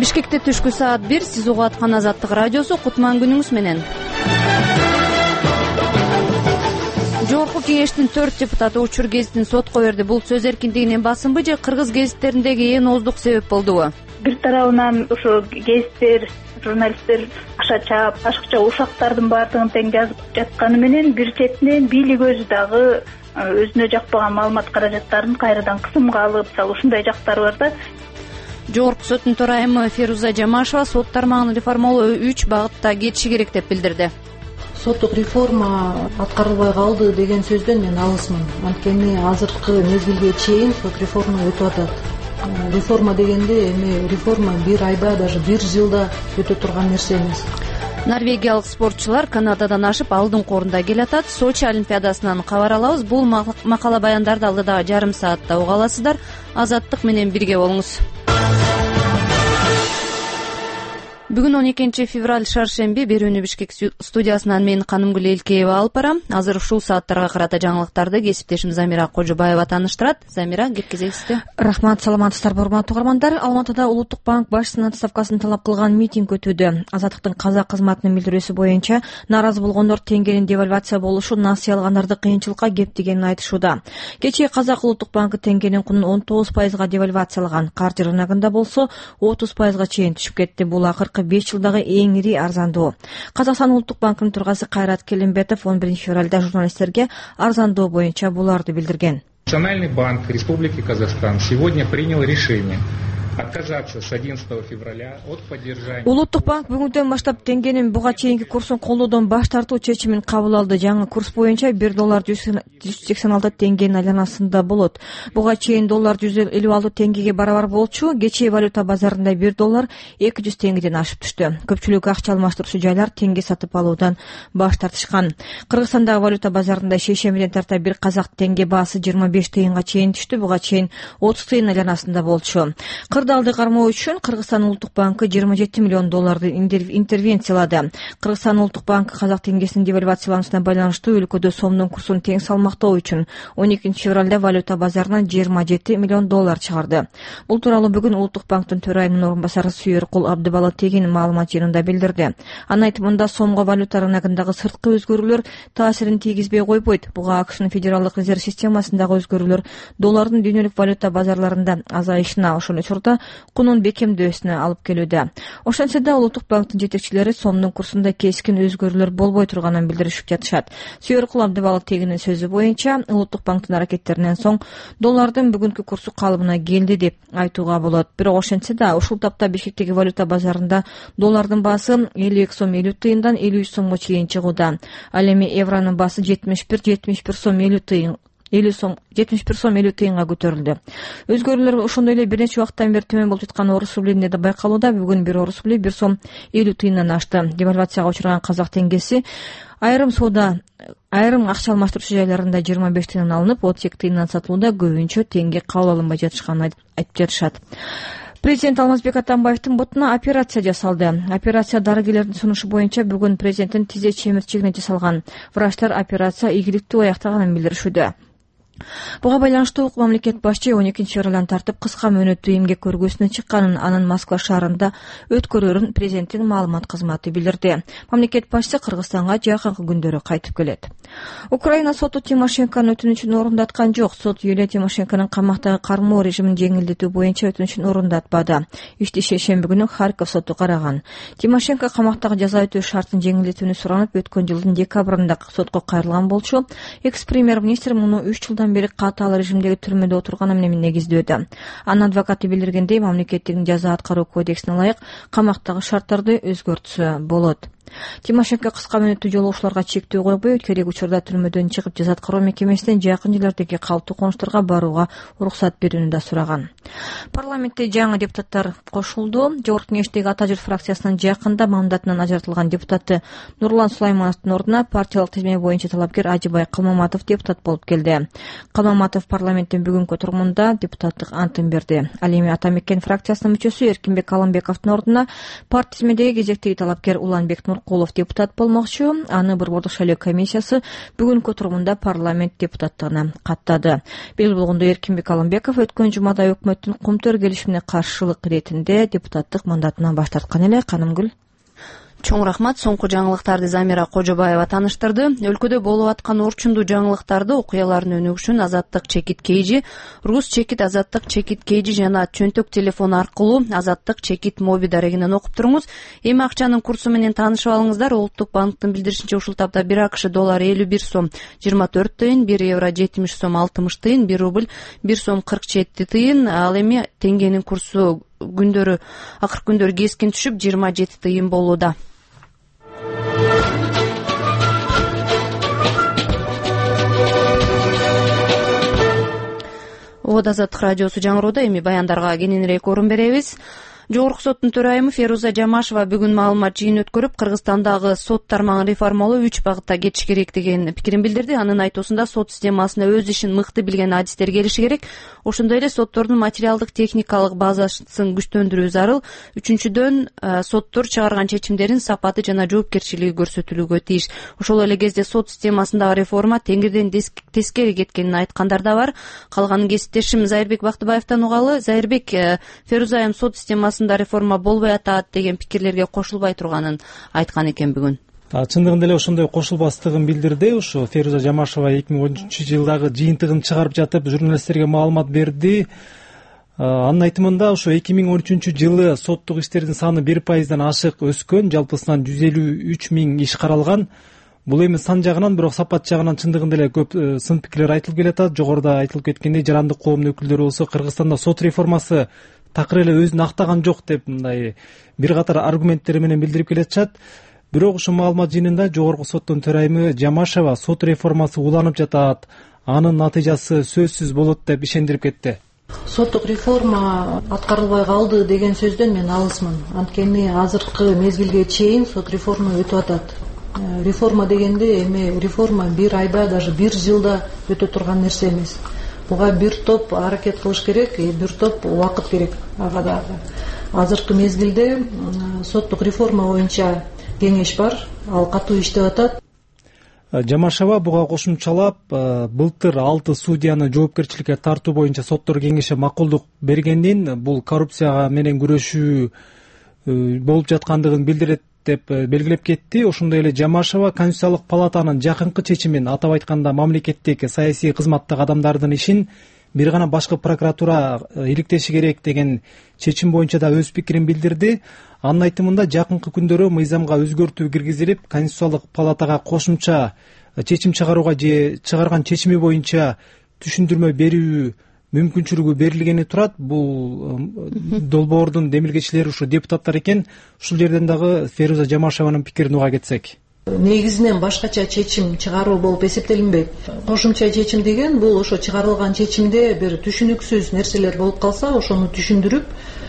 Бишкекте түшкү саат 1, сиз угуп аткан Азаттык радиосу. Кутман күнүңүз менен. Жогорку кеңештин 4 депутаты Учур гезитин сотко берди. Бул сөз эркиндигинин басымбы же кыргыз гезиттериндеги ээн ооздук себеп болдубу? Бир тарабынан ошо гезиттер, журналисттер ашыкча ушактардын баардыгын тең жазып жатканы менен, бир четинен бийлик өзү дагы өзүнө жакпаган маалымат каражаттарын кайрадан кысымга алып, ушундай жактары бар да. Жогорку соттун төрайымы Феруза Жамашева сот тармагын реформалоо 3 багытта кетиши керек деп билдирди. Соттук реформа аткарылбай калды деген сөздөн мен алысмын. Анткени азыркы мезгилге чейин сот реформа өтүп атат. Реформа дегенде эми реформа бир айда, даже бир жылда өтө турган нерсе эмес. Норвегиялык спортчулар Канададан ашып алдыңкы орунда келатат. Сочи олимпиадасынан кабар алабыз. Бул макала баяндарды алдыдагы жарым саатта уга аласыздар. Азаттык менен бирге болуңуз. Бүгүн 12 февраль шаршемби. Берүүнү Бишкек студиясынан мен Канымгүл Элкеева алып барам. Азыр ушул сааттарга карата жаңылыктарды кесиптешим Замира Кожобаева тааныштырат. Замира, кеп кезексизди. Рахмат, саламатсыздарбы урматтуу угармандар. Алматыда Улуттук банк башчысынын отставкасын талап кылган митинг өтүүдө. Азаттыктын каза кызматынын билдирүүсү боюнча нааразы болгондор теңгенин девальвация болушу насыя алгандарды кыйынчылыкка кептигенин айтышууда. Кечээ Казак Улуттук банкы теңгенин кунун 19% девальвациялаган. Каржы рыногунда болсо 30% чейин түшүп кетти. Бул акыркы 5 жылдагы эң ири арзандоо. Казакстан Улуттук банкынын төрагасы Кайрат Келимбетов 11 февралда журналисттерге арзандоо боюнча буларды билдирген. Национальный банк Республики Казахстан сегодня принял решение отказаться с 11 февраля от поддержания. Улуттук банк бүгүндөн баштап теңгенин буга чейинки курсун колдоодон баш тартуу чечимин кабыл алды. Жаңы курс боюнча $1 186 теңгенин айланасында болот. Буга чейин доллар 156 теңгеге барабар болчу. Кечээ валюта базарында $1 200 теңгеден ашып түштү. Көпчүлүк акча алмаштыруучу жайлар теңге сатып алуудан баш тартышкан. Кыргызстандагы валюта базарында шейшембиден тарта бир казак теңге баасы 25 тыйынга чейин түштү. Буга чейин 30 тыйын айланасында болчу. Кырдаалды кармоо үчүн Кыргызстан Улуттук банкы $27 миллион интервенциялады. Кыргызстан Улуттук банкы казак теңгесинин девальвациялануусуна байланыштуу өлкөдө сомдун курсун тең салмактоо үчүн 12 февралда валюта базарынан $27 миллион чыгарды. Бул тууралуу бүгүн Улуттук банктын төрайымынын орун басары Сүйөркул Абдыбалы Тегин маалымат жыйынында билдирди. Анын айтымында сомго валюта рыногундагы сырткы өзгөрүүлөр таасирин тийгизбей койбойт. Буга АКШнын федералдык резерв системасындагы өзгөрүүлөр доллардын дүйнөлүк валюта базарларында азайышына, ошол учурда кунун бекемдөөсүнө алып келүүдө. Ошентсе да Улуттук банктын жетекчилери сомдун курсунда кескин өзгөрүүлөр болбой турганын билдиришип жатышат. Сүйөркул Абдыбалы Тегиндин сөзү боюнча, Улуттук банктын аракеттеринен соң доллардын бүгүнкү курсу калыбына келди деп айтууга болот. Бирок ошентсе да ушул тапта Бишкектеги валюта базарында доллардын баасы 52 сом 50 тыйындан 53 сомго чейин чыгууда. Ал эми евронун баасы 71 сом 50 тыйын 71 сом 50 тыйынга көтөрүлдү. Өзгөрүүлөр ошондой эле бир нече убакыттан бери төмөн болуп жаткан орус рублинде да байкалууда. Бүгүн бир орус рубли 1 сом 50 тыйындан ашты. Девальвацияга учураган казак теңгеси айрым акча алмаштыруучу жайларында 25 тыйындан алынып, 32 тыйындан сатылууда. Көбүнчө теңге кабыл алынбай жатышканын айтып жатышат. Президент Алмазбек Атамбаевдин ботуна операция жасалды. Операция дарыгерлердин сунушу боюнча бүгүн президенттин тизе чемирчигине жасалган. Врачтар операция ийгиликтүү аяктаганын билдиришүүдө. Буга байланыштуу мамлекет башчы 12 февралдан тартып кыска мөөнөттүү эмгек көргөзүүсүнө чыкканын, анын Москва шаарында өткөрөрүн президенттин маалымат кызматы билдирди. Мамлекет башчысы Кыргызстанга жакынкы күндөрү кайтып келет. Украина соту Тимошенконун өтүнүчүн орундаткан жок. Сот Юлия Тимошенконун камактагы кармоо режимин жеңилдетүү боюнча өтүнүчүн орундатпады. Ишти шейшемби күнү Харьков соту караган. Тимошенко камактагы жаза өтөө шартын жеңилдетүүнү суранып, өткөн жылдын декабрында сотко кайрылган болчу. Экс-премьер-министр муну 3 жылдан бери катаал режимдеги түрмөдө отурганы менен негиздөөдө. Анын адвокаты билдиргендей, мамлекеттин жаза аткаруу кодексине ылайык камактагы шарттарды өзгөртсө болот. Тимошенко кыска мөөнөттүү жолоошууларга чектөө койбой, керек учурда түрмөдөн чыгып жаза аткаруу мекемесинен жакын жерлердеги калптуу конуштарга барууга уруксат берүүнү да сураган. Парламентте жаңы депутаттар кошулду. Жогорку кеңештеги Ата журт фракциясынын жакында мандатынан ажыратылган депутаты Нурлан Сулаймановдун ордуна партиялык тизме боюнча талапкер Ажыбай Калмаматов депутат болуп келди. Калмаматов парламенттин бүгүнкү отурумунда депутаттык антын берди. Ал эми Ата мекен фракциясынын мүчөсү Эркинбек Алымбековдун ордуна парт тизмедеги кезектеги талапкер Уланбек Нуркулов депутат болмокчу. Аны Борбордук шайлоо комиссиясы бүгүнкү отурумунда парламент депутаттыгына каттады. Белгилүү болгондой, Эркинбек Алымбеков өткөн жумада өкмөттүн Кумтөр келишимине каршылык иретинде депутаттык мандатынан баш тарткан эле. Канымгүл. Чоң рахмат. Соңку жаңылыктарды Замира Кожобаева таныштырды. Өлкөдө болуп аткан орчундуу жаңылыктарды, окуялардын өнүгүшүн Азаттык чекит кейжи, Рус чекит Азаттык чекит кейжи жана чөнтөк телефон аркылуу Азаттык чекит моби дарегинен окуп туруңуз. Эми акчанын курсу менен таанышып алыңыздар. Улуттук банктын билдиришинче ушул тапта 1 АКШ доллары 51 сом 24 тыйын, 1 евро 70 сом 60 тыйын, 1 рубль 1 сом 47 тыйын. Ал эми теңгенин курсу күндөрү акыркы күндөрү кескин түшүп 27 тыйын болууда. Азаттык радиосу жаңыроодо. Эми баяндарга кененирээк орун беребиз. Жогорку соттун төрайымы Феруза Жамашева бүгүн маалымат жыйын өткөрүп, Кыргызстандагы сот тармагын реформалоо 3 багытта кетиш керек деген пикирин билдирди. Анын айтуусунда сот системасына өз ишин мыкты билген адистер келиши керек. Ошондой эле соттордун материалдык техникалык базасын күчтөндүрүү зарыл. Үчүнчүдөн, соттор чыгарган чечимдердин сапаты жана жоопкерчилиги көрсөтүлүүгө тийиш. Ошол эле кезде сот системасындагы реформа теңирден тескери кеткенин айткандар да бар. Калганын кесиптешим Зайырбек Бактыбаевтан угалы. Зайырбек, Феруза айым сот системасы реформа болбой атат деген пикирлерге кошулбай турганын айткан экен бүгүн. Чындыгында эле ошондой кошулбастыгын билдирди. Ушу Феруза Жамашева 2013-жылдагы жыйынтыгын чыгарып жатып журналисттерге маалымат берди. Анын айтымында ушу 2013-жылы соттук иштердин саны 1%дан ашык өскөн, жалпысынан 153 000 иш каралган. Бул эми сан жагынан, бирок сапат жагынан чындыгында эле көп сын пикирлер айтылып келатат. Жогоруда айтылып кеткендей, жарандык коомдун өкүлдөрү болсо Кыргызстанда сот реформасы такыр эле өзүн актаган жок деп мындай бир катар аргументтер менен билдирип келатышат. Бирок ушул маалымат жыйынында жогорку соттун төрайымы Жамашева сот реформасы уланып жатат, анын натыйжасы сөзсүз болот деп ишендирип кетти. Соттук реформа аткарылбай калды деген сөздөн мен алысмын. Анткени азыркы мезгилге чейин сот реформа өтүп атат. Реформа дегенде эми реформа бир айда, даже бир жылда өтө турган нерсе эмес. Буга бир топ аракет кылыш керек, бир топ убакыт керек. Ага дагы азыркы мезгилде соттук реформа боюнча кеңеш бар, ал катуу иштеп атат. Жамашева буга кошумчалап, былтыр 6 судьяны жоопкерчиликке тартуу боюнча соттор кеңеши макулдук бергенин, бул коррупцияга менен күрөшүү болуп жаткандыгын билдирет деп белгилеп кетти. Ошондой эле Жамашева Конституциялык палатанын жакынкы чечимин, атап айтканда мамлекеттик саясий кызматтагы адамдардын ишин бир гана башкы прокуратура иликтеши керек деген чечим боюнча да өз пикирин билдирди. Анын айтымында жакынкы күндөрү мыйзамга өзгөртүү киргизилип, Конституциялык палатага кошумча чечим чыгарууга же чыгарган чечими боюнча түшүндүрмө берүү мүмкүнчүлүгү берилгени турат. Бул долбоордун демилгечилери ушу депутаттар экен. Ушул жерден дагы Феруза Жамашеванын пикирин уга кетсек. Негизинен башкача чечим чыгаруу болуп эсептелинбейт. Кошумча чечим деген бул ошо чыгарылган чечимде бир түшүнүксүз нерселер болуп калса, ошону түшүндүрүп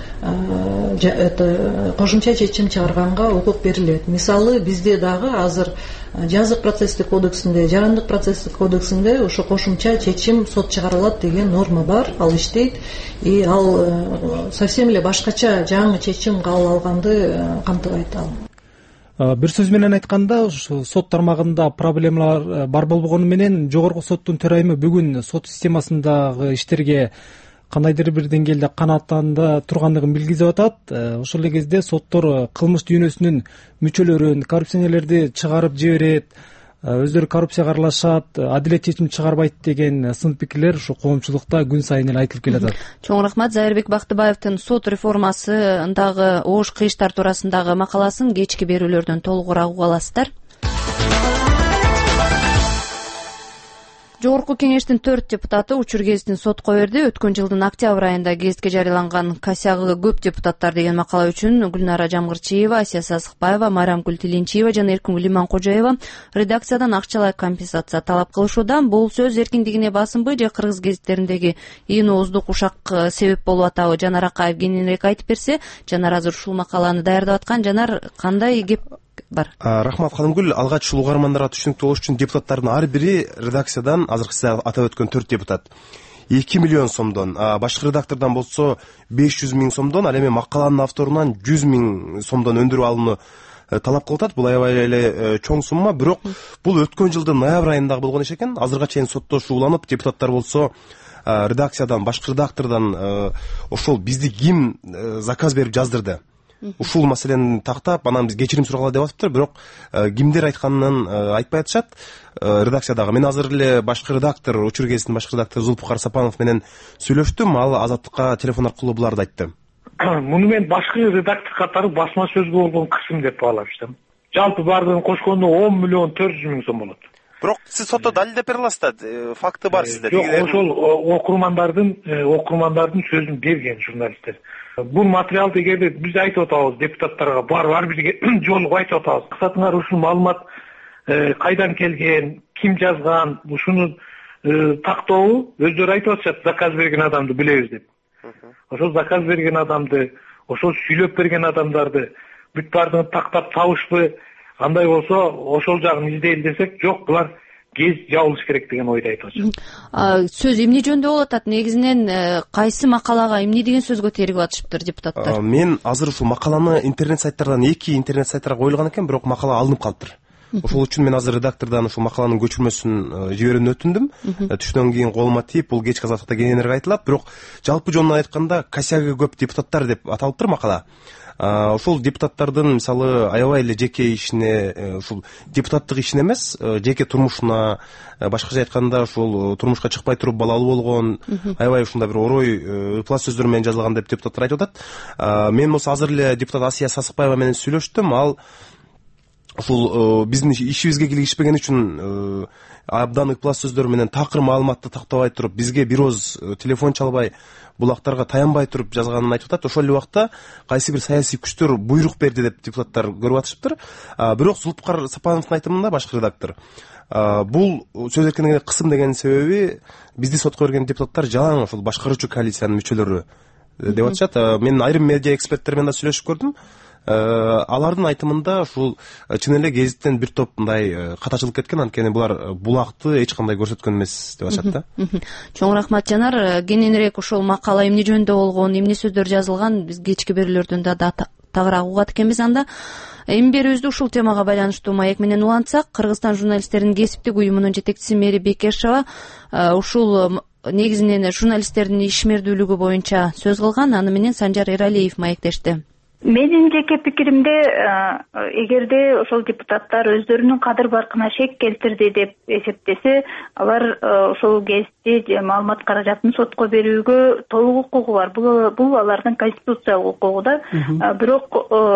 кошумча чечим чыгарганга укук берилет. Мисалы, бизде дагы азыр жазык процесстик кодексинде, жарандык процесстик кодексинде ошо кошумча чечим сот чыгарылат деген норма бар, ал иштейт. И ал совсем эле башкача жаңы чечим кабыл алганды камтыбайт ал. Бир сөз менен айтканда, ушу сот тармагында проблемалар бар болгону менен жогорку соттун төрайымы бүгүн сот системасындагы иштерге кандайдыр бир деңгээлде канааттанды тургандыгын билгизип атат. Ошол эле кезде соттор кылмыш дүйнөсүнүн мүчөлөрүн, коррупционерлерди чыгарып жиберет, өздөрү коррупцияга аралашат, адилет чечим чыгарбайт деген сын пикирлер ушу коомчулукта күн сайын эле айтылып келатат. Чоң рахмат. Зайырбек Бактыбаевдин сот реформасындагы оош кыйыштар туурасындагы макаласын кечки берүүлөрдөн толугураак уга аласыздар. Жогорку кеңештин 4 депутаты учур гезитин сотко берди. Өткөн жылдын октябрь айында гезитке жарыяланган косягы көп депутаттар деген макала үчүн Гүлнара Жамгырчиева, Асия Сасыкбаева, Майрамкүл Тилинчиева жана Эркингүл Иманкожоева редакциядан акчалай компенсация талап кылышууда. Бул сөз эркиндигине басымбы же кыргыз гезиттериндеги иин ооздук ушак себеп болуп атабы? Жанар Акаев кененирээк айтып берсе. Жанар азыр ушул макаланы даярдап аткан. Жанар, кандай кеп бар? Рахмат Канымгүл. Алгач ушул угармандарга түшүнүктүү болуш үчүн депутаттардын ар бири редакциядан, азыркы сиз атап өткөн 4 депутат 2 миллион сомдон, башкы редактордон болсо 500 000 сомдон, ал эми макаланын авторунан 100 000 сомдон өндүрүп алууну талап кылып атат. Бул аябай эле чоң сумма, бирок бул өткөн жылдын ноябрь айында болгон иш экен. Азырга чейин соттошу уланып, депутаттар болсо редакциядан, башкы редактордон ошол бизди ким заказ берип жаздырды, ушул маселени тактап, анан биз кечирим сурагыла деп атыптыр. Бирок кимдер айтканын айтпай атышат редакциядагы. Мен азыр эле башкы редактор, Учур гезитинин башкы редактору Зулпукар Сапанов менен сүйлөштүм. Ал Азаттыкка телефон аркылуу буларды айтты. Муну мен башкы редактор катары басма сөзгө болгон кысым деп баалаптым. Жалпы бардыгын кошкондо 10 миллион 400 миң сом болот. Бирок сиз сотто далилдеп бере аласыз да, факты бар сизде. Жок, ошол окурмандардын сөзүн берген журналисттер. Бул материалды эгерде биз айтып атабыз депутаттарга бар бизге жолугуп айтып атабыз. Кысатыңар ушул маалымат кайдан келген, ким жазган, ушуну тактообу өздөрү айтып атышат, заказ берген адамды билебиз деп. Ошол заказ берген адамды, ошол сүйлөп берген адамдарды бүт бардыгын тактап табышпы, андай болсо ошол жагын издейли десек, жок, булар гезит жабылыш керек деген ойду айтып атышат. Сөз эмне жөнүндө болуп атат? Негизинен кайсы макалага эмне деген сөзгө тергип атышыптыр депутаттар? Мен азыр ушул макаланы интернет сайттардан 2 интернет сайттарга коюлган экен, бирок макала алынып калыптыр. Ошол үчүн мен азыр редактордон ушул макаланын көчүрмөсүн жиберүүнү өтүндүм. Түштөн кийин колума тип, бул кечки Азаттыкта кеңирээк айтылат. Бирок жалпы жонунан айтканда косяги көп депутаттар деп аталыптыр макала. Ошол депутаттардын мисалы аябай эле жеке ишине, ушул депутаттык ишине эмес, жеке турмушуна, башкача айтканда ушул турмушка чыкпай туруп балалуу болгон, аябай ушундай бир орой ыплас сөздөр менен жазылган деп депутаттар айтып атат. Мен болсо азыр эле депутат Асия Сасыкбаева менен сүйлөштүм. Ал ушул биздин ишибизге киргизбеген үчүн абдан ыплас сөздөр менен такыр маалыматты тактабай туруп, бизге бир оз телефон чалбай, булактарга таянбай туруп жазганын айтып атат. Ошол эле убакта кайсы бир саясий күчтөр буйрук берди деп депутаттар көрүп атышыптыр. Бирок Зулпукар Сапановдун айтымында башкы редактор бул сөз эркиндигине кысым деген себеби бизди сотко берген депутаттар жалаң ошол башкаруучу коалициянын мүчөлөрү деп атышат. Мен айрым медиа эксперттер менен да сүйлөшүп көрдүм. Алардын айтымында ушул чын эле гезиттен бир топ мындай катачылык кеткен, анткени булар булакты эч кандай көрсөткөн эмес деп атышат да. Чоң рахмат Жанар. Кененирээк ошол макала эмне жөнүндө болгон, эмне сөздөр жазылган биз кечки берүүлөрдөн да тагыраак угат экенбиз. Анда эми берүүбүздү ушул темага байланыштуу маек менен улантсак, Кыргызстан журналисттеринин кесиптик уюмунун жетекчиси Мэри Бекешова ушул негизинен журналисттердин ишмердүүлүгү боюнча сөз кылган. Аны менен Санжар Эралиев маектешти. Менин жеке пикиримде, эгерде ошол депутаттар өздөрүнүн кадыр баркына шек келтирди деп эсептесе, алар ошол гезитти маалымат каражатын сотко берүүгө толук укугу бар. Бул алардын конституциялык укугу да. Бирок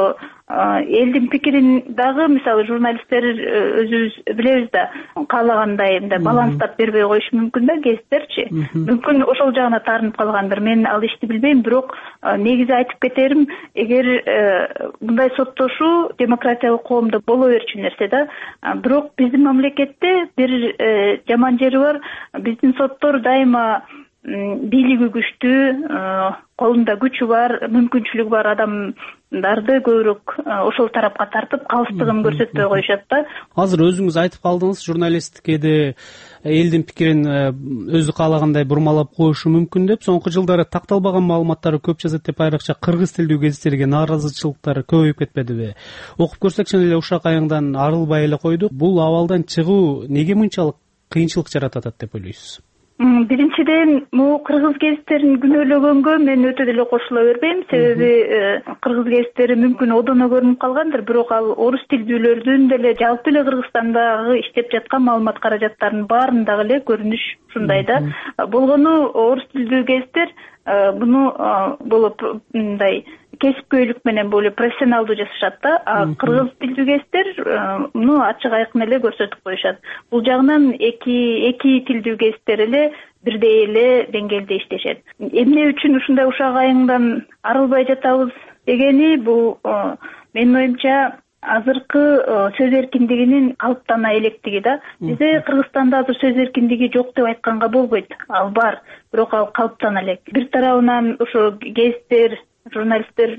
элдин пикирин дагы, мисалы, журналисттер өзүбүз билебиз да, каалагандай мындай баланстап бербей коюшу мүмкүн да гезиттерчи. Мүмкүн ошол жагына таарынып калгандыр. Мен ал ишти билбейм, бирок негизи айтып кетерим, эгер мындай соттошуу демократиялык коомдо боло берчү нерсе да. Бирок биздин мамлекетте бир жаман жери бар. Биздин соттор дайыма бийлиги күчтүү, колунда күчү бар, мүмкүнчүлүгү бар адамдарды көбүрөөк ошол тарапка тартып, калыстыгын көрсөтпөй коюшат да. Азыр өзүңүз айтып калдыңыз, журналисткеде элдин пикирин өзү каалагандай бурмалап коюшу мүмкүн деп. Соңку жылдары такталбаган маалыматтары көп жазат деп, айрыкча кыргыз тилдүү гезиттерге нааразычылыктар көбөйүп кетпедиби? Окуп көрсөк, чын эле ушак айыңдан арылбай эле койду. Бул абалдан чыгуу неге мынчалык кыйынчылык жаратат деп ойлойсуз? Биринчиден, могу кыргыз гезиттерин күнөөлөгөнгө мен өтө деле кошула бербейм. Себеби кыргыз гезиттери мүмкүн одоно көрүнүп калгандыр, бирок ал орус тилдүүлөрдүн деле жалпы эле Кыргызстандагы иштеп жаткан маалымат каражаттарынын баарындагы эле көрүнүш ушундай да. Болгону орус тилдүү гезиттер буну болуп мындай кесипкөйлүк менен болуп профессионалдуу жасашат да. Кыргыз тилдүү гезиттер муну ачык айкын эле көрсөтүп коюшат. Бул жагынан эки тилдүү гезиттер эле бирдей эле деңгээлде иштешет. Эмне үчүн ушундай ушак айыңдан арылбай жатабыз дегени, бул менин оюмча азыркы сөз эркиндигинин калыптана электиги да. Бизде Кыргызстанда азыр сөз эркиндиги жок деп айтканга болбойт. Ал бар, бирок ал калыптана элек. Бир тарабынан ошо гезиттер, журналисттер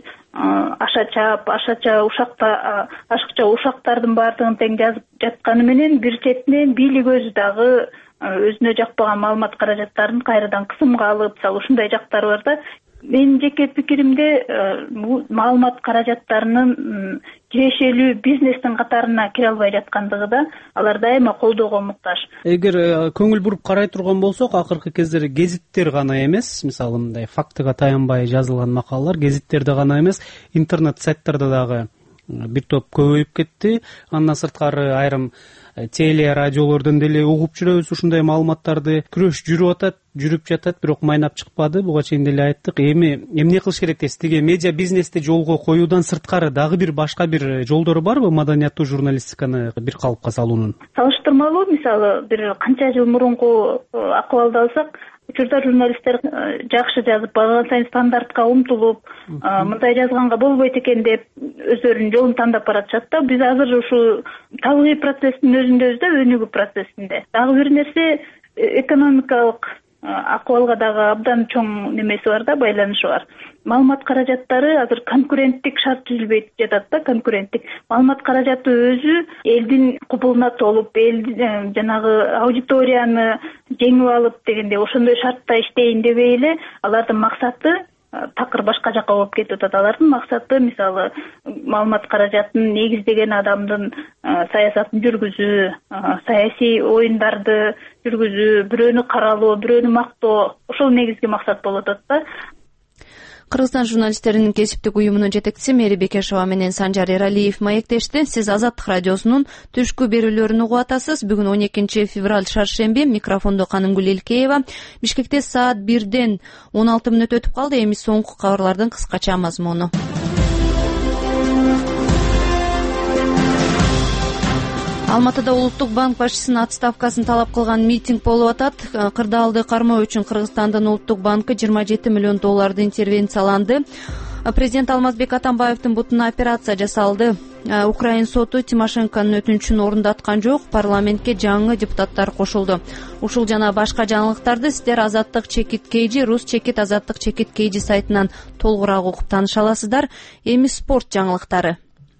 ашыкча ушактардын баардыгын тең жазып жатканы менен, бир четинен бийлик өзү дагы өзүнө жакпаган маалымат каражаттарын кайрадан кысымга алып, мисалы ушундай жактары бар да. Менин жеке пикиримде маалымат каражаттарынын кирешелүү бизнестин катарына кире албай жаткандыгы алар дайыма колдоого муктаж. Эгер көңүл буруп карай турган болсок, акыркы кездери гезиттер гана эмес, мисалы мындай фактыга таянбай жазылган макалалар гезиттерде гана эмес, интернет сайттарда дагы бир топ көбөйүп кетти. Андан сырткары айрым теле радиолордон деле угуп жүрөбүз ушундай маалыматтарды. Күрөш жүрүп жатат, бирок майнап чыкпады. Буга чейин деле айттык. Эми эмне кылыш керек дейсиз? Тиги медиа бизнести жолго коюудан сырткары дагы башка бир жолдору барбы маданияттуу журналистиканы бир калыпка салуунун? Салыштырмалуу, мисалы бир канча жыл мурунку акыбалды алсак, учурда журналисттер жакшы жазып, барган сайын стандартка умтулуп, мындай жазганга болбойт экен деп өздөрүнүн жолун тандап баратышат да. Биз азыр ушу табигый процесстин өзүндөбүз да, өнүгүү процессинде. Дагы бир нерсе, экономикалык акыбалга дагы абдан чоң немеси бар да, байланышы бар. Маалымат каражаттары азыр конкуренттик шарт түзүлбөй жатат да, конкуренттик. Маалымат каражаты өзү элдин кубулуна толуп, жанагы аудиторияны жеңип алып дегенде ошондой шартта иштейин дебей эле, алардын максаты такыр башка жака болуп кетип атат. Алардын максаты мисалы маалымат каражатын негиздеген адамдын саясатын жүргүзүү, саясий оюндарды жүргүзүү, бирөөнү каралоо, бирөөнү мактоо, ошол негизги максат болуп атат да. Кыргызстан журналисттеринин кесиптик уюмунун жетекчиси Мэри Бекешова менен Санжар Эралиев маектешти. Сиз Азаттык радиосунун түшкү берүүлөрүн угуп атасыз. Бүгүн 12 февраль шаршемби. Микрофондо Канымгүл Элкеева. Бишкекте саат 1-ден 16 мүнөт өтүп калды. Эми соңку кабарлардын кыскача мазмуну. Алматыда Улуттук банк башчысынын отставкасын талап кылган митинг болуп атат. Кырдаалды кармоо үчүн Кыргызстандын Улуттук банкы 27 миллион долларды интервенцияланды. Президент Алмазбек Атамбаевдин бутуна операция жасалды. Украин соту Тимошенконун өтүнүчүн орундаткан жок. Парламентке жаңы депутаттар кошулду. Ушул жана башка жаңылыктарды сиздер Азаттык чекит KG, Рус чекит Азаттык чекит KG сайтынан толугураак угуп тааныша аласыздар. Эми спорт жаңылыктары.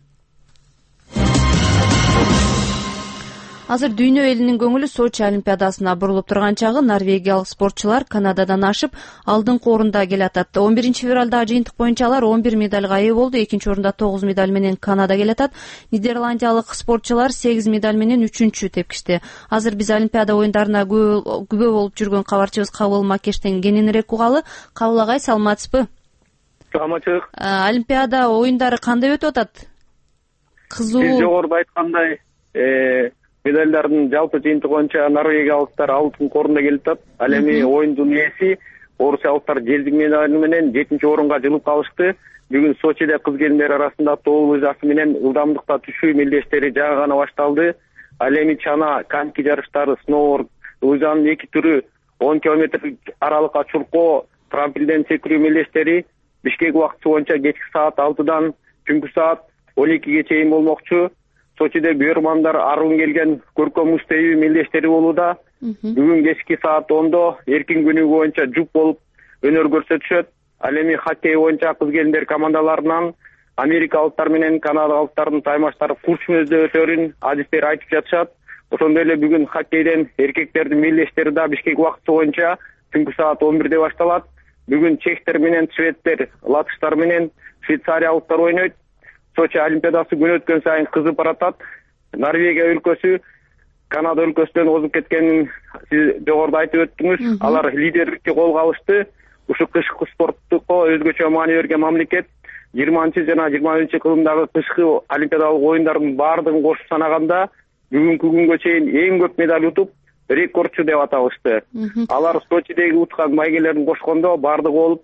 Азыр дүйнө элинин көңүлү Сочи олимпиадасына бурулуп турган чагы норвегиялык спортчулар Канададан ашып алдыңкы орунда келатат. 11 февралда жыйынтык боюнча алар 11 медальга ээ болду. Экинчи орунда 9 медаль менен Канада келатат. Нидерландиялык спортчулар 8 медаль менен 3-чү тепкичти. Азыр биз олимпиада оюндарына күбө болуп жүргөн кабарчыбыз Кабыл Макештен кененирээк угалы. Кабыл агай, саламатсызбы? Саламатчылык. Олимпиада оюндары кандай өтүп атат? Кызуу. Сиз жогоруда айткандай, медальдардын жалпы жыйынтыгы боюнча норвегиялыктар алтынкы орунда келип атат. Ал эми оюндун ээси орусиялыктар желдик медаль менен 7-чи орунга жылып калышты. Бүгүн Сочиде кыз келиндер арасында тоо лыжасы менен ылдамдыкта түшүү мелдештери жаңы гана башталды. Ал эми чана, коньки жарыштары, сноуборд, лыжанын 2 түрү, 10 километрлик аралыкка чуркоо, трамплинден секирүү мелдештери Бишкек убакыты боюнча кечки саат 6-дан түнкү саат 12-ге чейин болмокчу. Сочиде күйөрмандар аргын келген көркөм муз тебүү мелдештери болууда. Бүгүн кечки саат 10-до эркин күнүгү боюнча жуп болуп өнөр көрсөтүшөт. Ал эми хоккей боюнча кыз келиндер командаларынан америкалыктар менен канадалыктардын таймаштары курч мөздө өтөрүн адистер айтып жатышат. Ошондой эле бүгүн хоккейден эркектердин мелдештери да Бишкек убакыты боюнча түнкү саат 11-де башталат. Бүгүн чехтер менен шведтер, латыштар менен швейцариялыктар ойнойт. Сочи олимпиадасы күн өткөн сайын кызып баратат. Норвегия өлкөсү Канада өлкөсүнөн озуп кеткенин сиз жогоруда айтып өттүңүз. Алар лидерликти колго алышты. Ушу кышкы спорттукко өзгөчө маани берген мамлекет 20 жана 21 кылымдагы кышкы олимпиадалык оюндардын баардыгын кошуп санаганда бүгүнкү күнгө чейин эң көп медаль утуп рекордчу деп аталышты. Алар Сочидеги уткан байгелерин кошкондо баардыгы болуп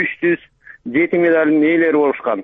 307 медалдын ээлери болушкан.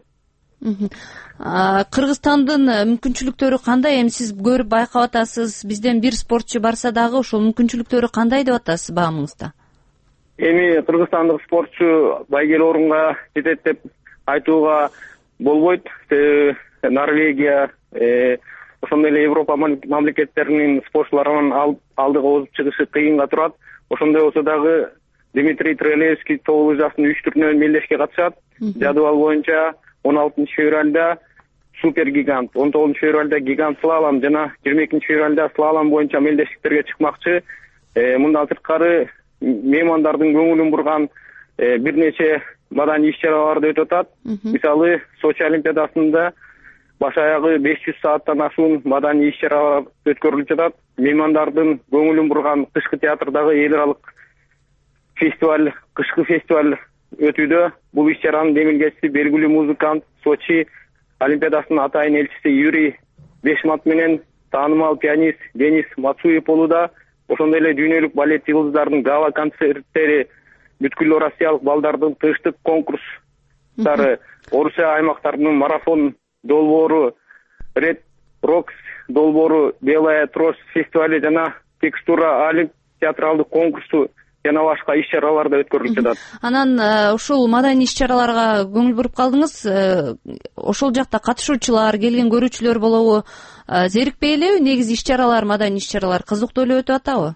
Кыргызстандын мүмкүнчүлүктөрү кандай? Эми сиз көрүп байкап атасыз, бизден бир спортчу барса дагы ошол мүмкүнчүлүктөрү кандай деп атасыз баамыңызда? Эми кыргызстандык спортчу байгел орунга жетет деп айтууга болбойт. Норвегия, ошондой эле Европа мамлекеттеринин спортчуларынын алдыга озуп чыгышы кыйынга турат. Ошондой болсо дагы Дмитрий Трелевский тоо лыжасынын 3 түрүнөн мелдешке катышат. Жадыбал боюнча 16 февралда супер гигант, 19 февралда гигант слалом жана 22 февралда слалом боюнча мелдештиктерге чыкмакчы. Мындан сырткары меймандардын көңүлүн бурган бир нече маданий иш-чараларды өтүп атат. Мисалы, Сочи олимпиадасында баш аягы 500 сааттан ашуун маданий иш-чаралар өткөрүлүп жатат. Меймандардын көңүлүн бурган кышкы театрдагы эл аралык фестиваль, кышкы фестиваль өтүүдө. Бул иш-чаранын демилгечиси белгилүү музыкант, Сочи олимпиадасынын атайын элчиси Юрий Бешмат менен таанымал пианист Денис Мацуев болууда. Ошондой эле дүйнөлүк балет жылдыздарынын гала концерттери, бүткүл Россиялык балдардын тыштык конкурстары, Орусия аймактарынын марафон долбоору, Red Rocks долбоору, Белая трость фестивали жана Текстура Алип театралдык конкурсу жана башка иш-чаралар да өткөрүлүп жатат. Анан ушул маданий иш-чараларга көңүл буруп калдыңыз. Ошол жакта катышуучулар, келген көрүүчүлөр болобу, зерикпей элеби? Негизи иш-чаралар, маданий иш-чаралар кызыктуу эле өтүп атабы?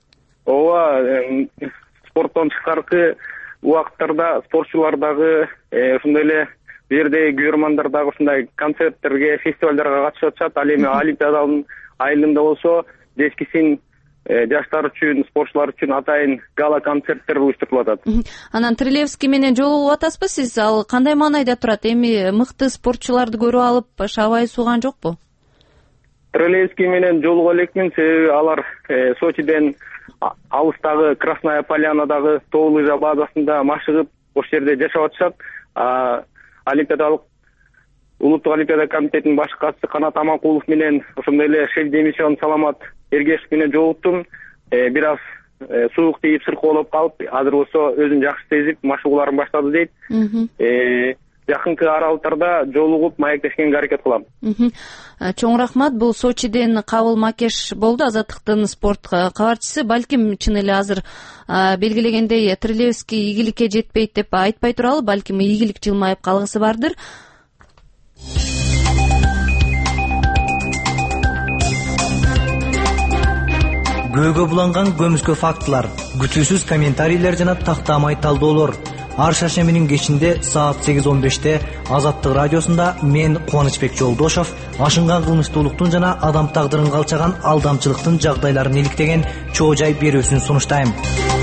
Ооба, спорттон тышкаркы убакыттарда спортчулар дагы ошондой эле бул жердеги көрөрмандар дагы ушундай концерттерге, фестивалдарга катышып атышат. Ал эми олимпиаданын айылында болсо, дескисин жаштар үчүн, спортчулар үчүн атайын гала концерттер уюштурулуп атат. Анан Трилевский менен жолугуп атасызбы сиз? Ал кандай маанайда турат? Эми мыкты спортчуларды көрүп алып, шабай сууган жокпу? Трилевский менен жолугуп элекмин, себеби алар Сочиден алыстагы Красная Полянадагы тоо лыжа базасында машыгып, ошол жерде жашап атышат. Олимпиадалык Улуттук олимпиада комитетинин баш катчысы Канат Аманкулов менен, ошондой эле шеф демишон Саламат Эргешев менен жолуктум. Бир аз суук тийип, сыркоолоп калып, азыр болсо өзүн жакшы сезип, машыгууларын баштады дейт. Жакынкы аралыктарда жолугуп, маектешкенге аракет кылам. Чоң рахмат. Бул Сочиден Кабыл Макеш болду, Азаттыктын спорт кабарчысы. Балким чын эле азыр белгилегендей Трилевский ийгиликке жетпейт деп айтпай туралы, балким ийгилик жылмайып калгысы бардыр. Көөгө буланган көмүскө фактылар, күтүүсүз комментарийлер жана тактамай талдоолор. Ар шаршембинин кечинде саат 8:15 Азаттык радиосунда мен Кубанычбек Жолдошов ашынган кылмыштуулуктун жана адам тагдырын калчаган алдамчылыктын жагдайларын иликтеген чоо жай берүүсүн сунуштайм.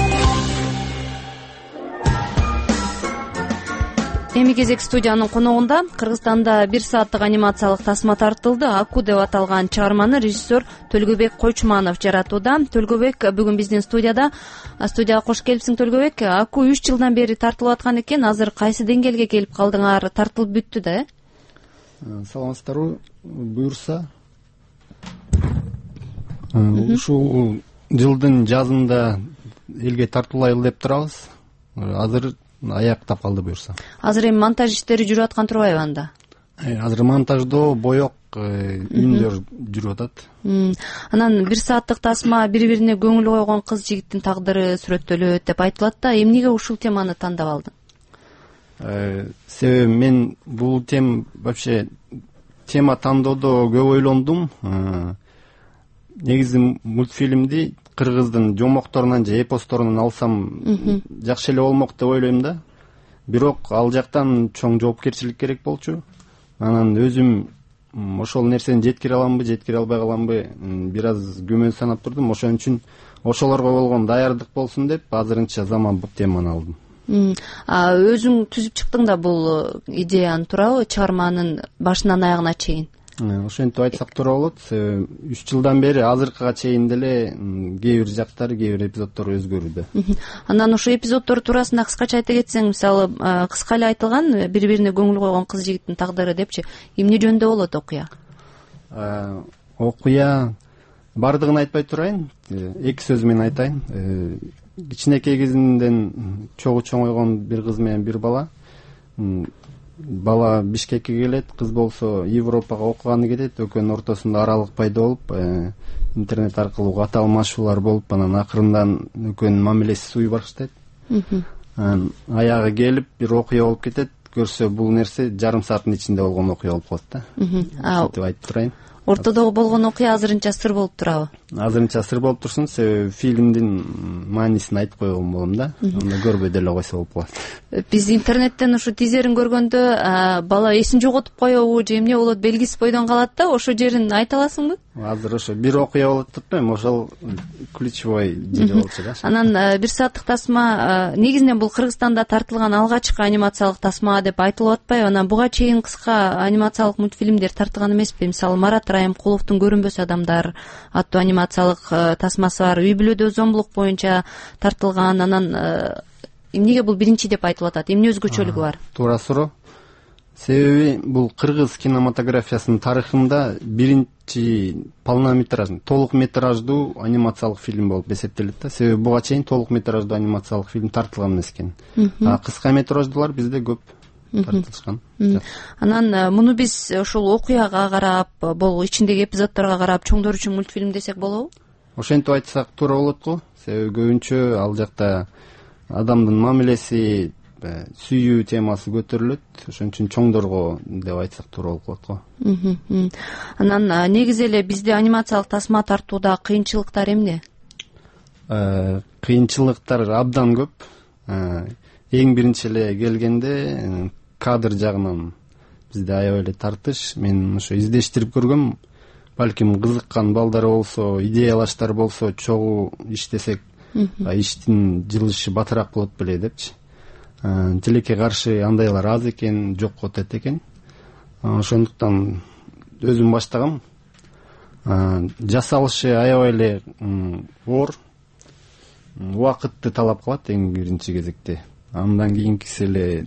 Эми кезек студиянын коногунда Кыргызстанда 1 сааттык анимациялык тасма тартылды. Аку деп аталган чыгарманы режиссер Төлгөбек Койчуманов жаратууда. Төлгөбек бүгүн биздин студияда. Студияга кош келипсиң, Төлгөбек. Аку 3 жылдан бери тартылып аткан экен. Азыр кайсы деңгээлге келип калдыңар? Тартылып бүттү да, Саламатсыздарбы? Буюрса, ушул жылдын жазында элге тартуулайлы деп турабыз. Азыр аяктап калды буюрса. Азыр эми монтаж иштери жүрүп аткан турбайбы анда? Азыр монтаждоо, боек, үндөр жүрүп атат. Анан 1 сааттык тасма бири-бирине көңүл койгон кыз жигиттин тагдыры сүрөттөлөт деп айтылат да. Эмнеге ушул теманы тандап алдың? Себеби мен бул вообще тема тандоодо көп ойлондум. Негизи мультфильмди кыргыздын жомокторунан же эпосторунан алсам жакшы эле болмок деп ойлойм да. Бирок ал жактан чоң жоопкерчилик керек болчу. Анан өзүм ошол нерсени жеткире аламбы, жеткире албай каламбы бир аз күмөн санап турдум. Ошон үчүн ошолорго болгон даярдык болсун деп азырынча заман бул теманы алдым. Өзүң түзүп чыктың да бул идеяны, туурабы? Чыгарманын башынан аягына чейин. Ошентип айтсак туура болот. 3 жылдан бери азыркыга чейин деле кээ бир жактары, кээ бир эпизоддор өзгөрүүдө. Анан ошо эпизоддор туурасында кыскача айта кетсең, мисалы, кыска эле айтылган бири-бирине көңүл койгон кыз жигиттин тагдыры депчи, эмне жөнүндө болот окуя? Окуя бардыгын айтпай турайын, 2 сөз менен айтайын. Кичинекей кезинден чогуйгон бир кыз менен бир бала. Бала Бишкекке келет, кыз болсо Европага окуганы кетет. Экөөнүн ортосунда аралык пайда болуп, интернет аркылуу кат алмашуулар болуп, анан акырындан экөөнүн мамилеси сууй баштайт. Аягы келип бир окуя болуп кетет. Көрсө бул нерсе жарым сааттын ичинде болгон окуя болуп калат да. Антип айтып турайын. ортодогу болгон окуя азырынча сыр болуп турабы? Азырынча сыр болуп турсун, себеби фильмдин маанисин айтып койгон болом да, анда көрбөй деле койсо болуп калат. Биз интернеттен ушу тизерин көргөндө бала эсин жоготуп коебу же эмне болот, белгисиз бойдон калат да, ошо жерин айта аласыңбы? Азыр ошо бир окуя болот деп атпайм, ошол ключевой жери болчу да. Анан бир сааттык тасма негизинен бул Кыргызстанда тартылган алгачкы анимациялык тасма деп айтылып атпайбы? Анан буга чейин кыска анимациялык мультфильмдер тартылган эмеспи? Мисалы Марат Райымкуловдун Көрүнбөс адамдар аттуу анимациялык тасмасы бар. Үй бүлөдө зомбулук боюнча тартылган. Анан эмнеге бул биринчи деп айтылып атат? Эмне өзгөчөлүгү бар? Туура суроо. Себеби бул кыргыз кинематографиясынын тарыхында биринчи полнометражный, толук метраждуу анимациялык фильм болуп эсептелет да. Себеби буга чейин толук метраждуу анимациялык фильм тартылган эмес экен. Кыска метраждуулар бизде көп тартылышкан. Анан муну биз ошол окуяга карап, болу ичиндеги эпизодторго карап чоңдор үчүн мультфильм десек болобу? Ошентип айтсак туура болот го. Себеби көбүнчө ал жакта адамдын мамилеси, сүйүү темасы көтөрүлөт. Ошон үчүн чоңдорго деп айтсак туура болуп калат го. Анан негизи эле бизде анимациялык тасма тартууда кыйынчылыктар эмне? Кыйынчылыктар абдан көп. Эң биринчи эле келгенде кадр жагынан бизде аябай эле тартыш. Мен ошо издештирип көргөм. Балким кызыккан балдары болсо, идеялаштар болсо, чогуу иштесек иштин жылышы батыраак болот беле депчи. Тилекке каршы андайлар аз экен, жок отет экен. Ошондуктан өзүм баштагам. Жасалышы аябай эле оор, убакытты талап кылат эң биринчи кезекте. Андан кийинкиси эле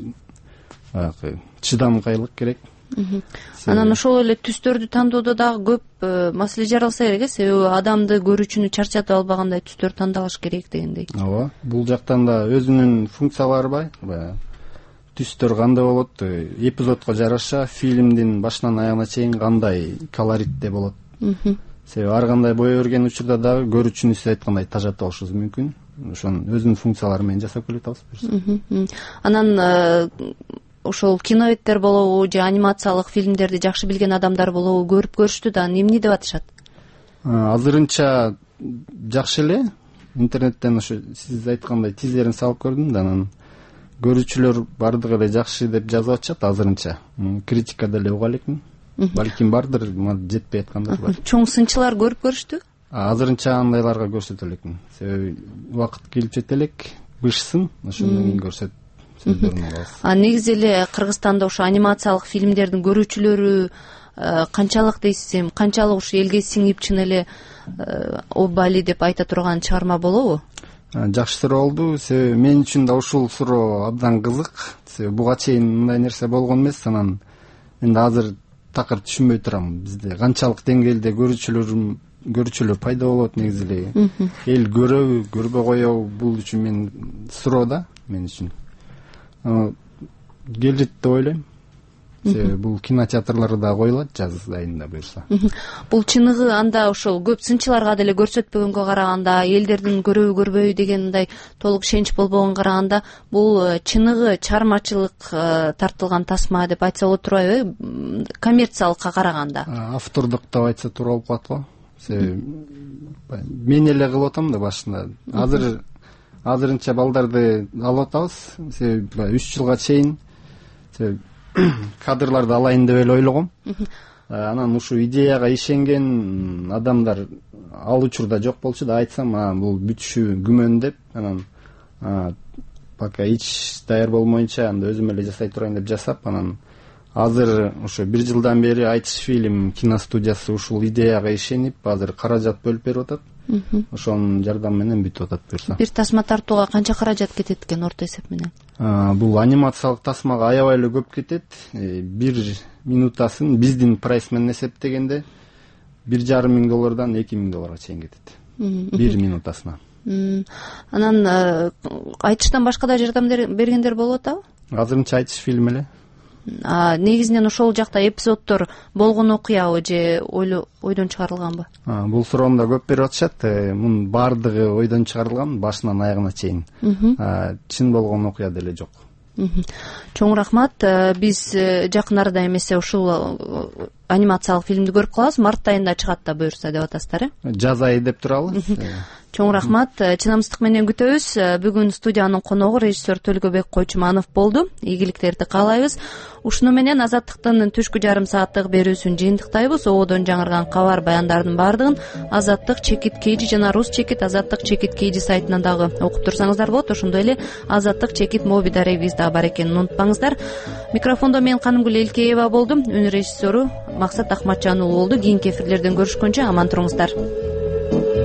чыдамкайлык керек. Анан ошол эле түстөрдү тандоодо дагы көп маселе жаралса керек, себеби адамды көрүүчүнү чарчатып албагандай түстөр тандалыш керек дегендей. Ооба, бул жактан да өзүнүн функциялары бар. Түстөр кандай болот, эпизодко жараша фильмдин башынан аягына чейин кандай колоритте болот. Себеби ар кандай бое берген учурда дагы көрүүчүнү сиз айткандай тажатып алышыбыз мүмкүн. Ошонун өзүнүн функциялары менен жасап келе атабыз. Анан ошол киноветтер болобу же анимациялык фильмдерди жакшы билген адамдар болобу көрүп көрүштү да, эмне деп атышат? Азырынча жакшы эле. Интернеттен ошо сиз айткандай тизерин салып көрдүм да, анан көрүүчүлөр бардыгы эле жакшы деп жазып атышат азырынча. Критика деле уга элекмин. Балким бардыр, жетпей аткандар бар. Чоң сынчылар көрүп көрүштү? Азырынча андайларга көрсөтө элекмин. Себеби убакыт келип жете элек, бышсын, ошондон кийин көрсөт. Негизи эле Кыргызстанда ошо анимациялык фильмдердин көрүүчүлөрү канчалык дейсиз, канчалык ушу элге сиңип чын эле обали деп айта турган чыгарма болобу? Жакшы суроо болду. Себеби мен үчүн да ушул суроо абдан кызык. Себеби буга чейин мындай нерсе болгон эмес. Анан мен да азыр такыр түшүнбөй турам. Бизде канчалык деңгээлде көрүүчүлөр пайда болот негизи эле. Эл көрөбү, көрбөй коебу, бул үчүн мен суроо да, мен үчүн. Келет деп ойлойм. Себеби бул кинотеатрларда коюлат жаз айында буюрса. Бул чыныгы анда ошол көп сынчыларга деле көрсөтпөгөнгө караганда, элдердин көрөбү көрбөйбү деген мындай толук ишенич болбогонго караганда, бул чыныгы чыгармачылык тартылган тасма деп айтса болот турбайбы? Коммерциялыкка караганда. Автордук деп айтса туура болуп калат го. Себеби мен эле кылып атам да башында. Азырынча балдарды алып атабыз. Себеби 3 жылга чейин кадрларды алайын деп эле ойлогом. Анан ушу идеяга ишенген адамдар ал учурда жок болчу да, айтсам, бул бүтүшү күмөн деп, анан пока ич даяр болмоюнча анда өзүм эле жасай турайын деп жасап, анан азыр ошо 1 жылдан бери Айтыш фильм киностудиясы ушул идеяга ишенип, азыр каражат бөлүп берип атат. Ошонун жардамы менен бүтүп атат буюрса. Бир тасма тартууга канча каражат кетет экен орто эсеп менен? Бул анимациялык тасмага аябай эле көп кетет. 1 минутасын биздин прайс менен эсептегенде $1,5 миң $2 миң чейин кетет. 1 минутасына. Анан Айтыштан башка да жардам бергендер болуп атабы? Азырынча Айтыш фильм эле. Негизинен ошол жакта эпизоддор болгон окуябы же ойдон чыгарылганбы? Бул суроону да көп берип атышат. Мунун баардыгы ойдон чыгарылган, башынан аягына чейин. Чын болгон окуя деле жок. чоң рахмат. Биз жакын арада эмесе ушул анимациялык фильмди көрүп калабыз. Март айында чыгат да буюрса деп атасыздар, жаз айы деп турабыз. Чоң рахмат. Чыдамсыздык менен күтөбүз. Бүгүн студиянын коногу режиссер Төлгөбек Койчуманов болду. Ийгиликтерди каалайбыз. Ушуну менен Азаттыктын түшкү жарым сааттык берүүсүн жыйынтыктайбыз. Ободон жаңырган кабар баяндардын баардыгын Азаттык чекит KG жана Рус чекит Азаттык чекит KG сайтынан дагы окуп турсаңыздар болот. Ошондой эле Азаттык чекит Мобида ревиз да бар экенин унутпаңыздар. Микрофондо мен Канымгүл Элкеева болдум. Үн режиссеру Максат Ахматжан уулу болду. Кийинки эфирлерден көрүшкөнчө аман туруңуздар.